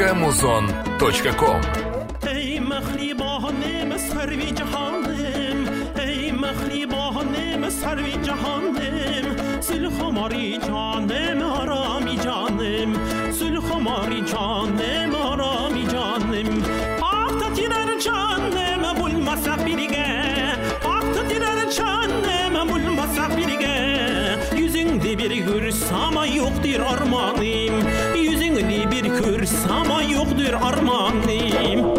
muzon.com. ای مخلیبان سروی جهانم، ای مخلیبان سروی جهانم، سل خماری جانم آرامی جانم، سل خماری جانم آرامی جانم. آخت تیرر جانم بول مسافریگه، آخت تیرر جانم بول مسافریگه. Yüzünde bir gürs ama yoktur armanım, yüzünde bir gürs ama yoktur armanım.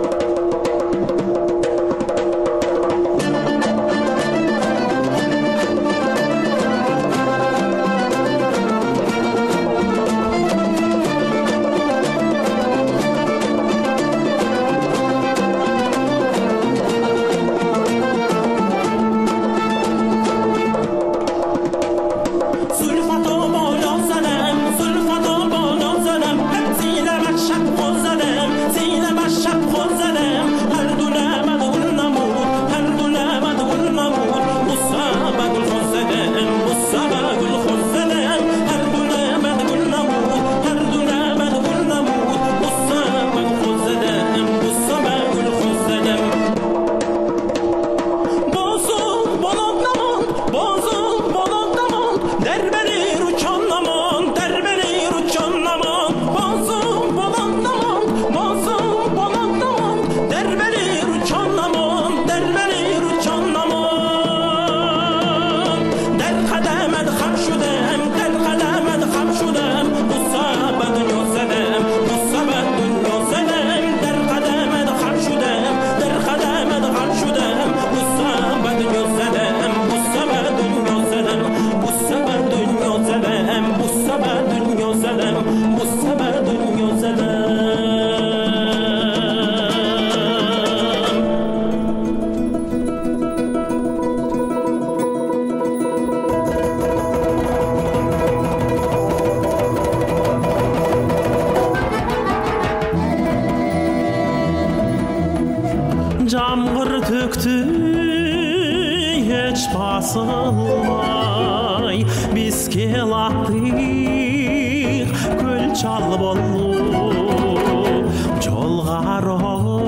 Camgır töktü hiç basılmay, biz kelattık köl çal bollup, jolgaro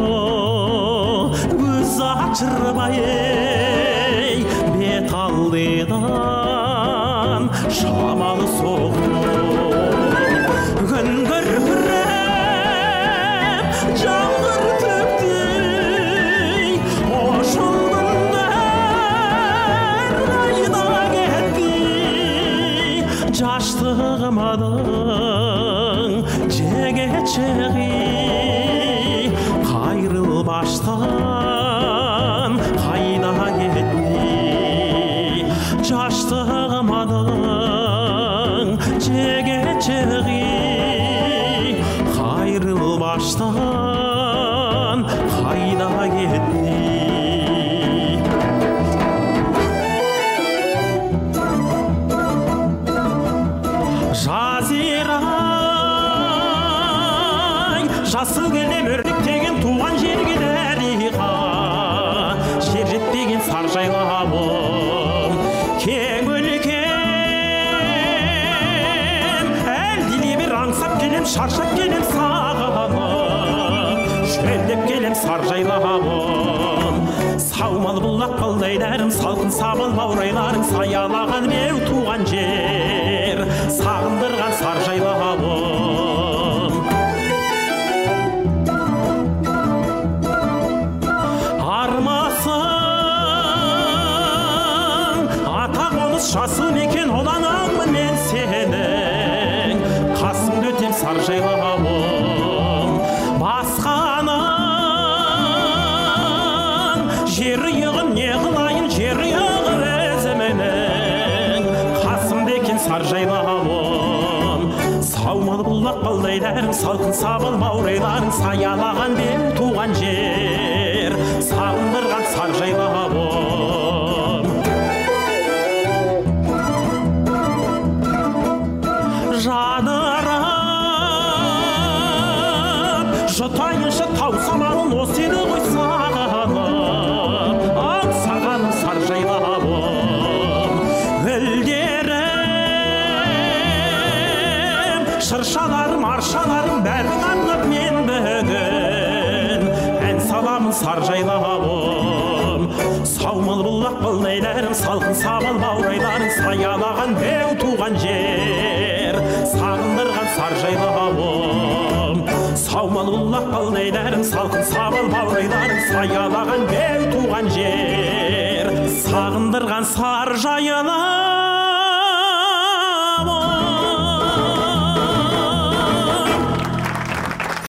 göz açırbay bet aldıdan şamalı soğuk güngör hürrem camgır töktü. Jaştığımadan cegeçeği kayrıl baştan kayda gitti. Jaştığımadan cegeçeği kayrıl baştan kayda gitti. Жасыл келем өрнектеген туған жерге дәриға, жер жетпеген саржайлауым кең өлкем. Әлдиле бір аңсап келем, шаршап келем сағынып, шөлдеп келем саржайлауым. Саумал бұлақ қалдайларым, салқын сабыл баурайларым, саялаған беу туған жер, сағындырған саржайлауым. Жасыл мекен оланамын мен сенің, қасымды өтем саржайлауым. Басқаның жер үйігін не қылайын, жер үйігір өзіменің, қасымды екен саржайлауым. Саумал бұлақ балдайларың, салқын сабыл баурайларың, саялаған бен туған жер, сағындырған саржайлауым. Жадырап жұтайыншы тау самалын осы еді ғой сағынып, аңсағаным саржайлауым. Гүлдерім шыршаларым арналарым аршаларым бәрін арнап мен бүгін ән саламын сар жайлауым. Саумал бұлақ бұлнайларым, салқын самал баурайларым, саялаған беу туған жер, сағындырған сар жайлауым. Саумал бұлақ бұлнайларым, салқын самал баурайларым, саялаған беу туған жер, сағындырған сар жайлауым.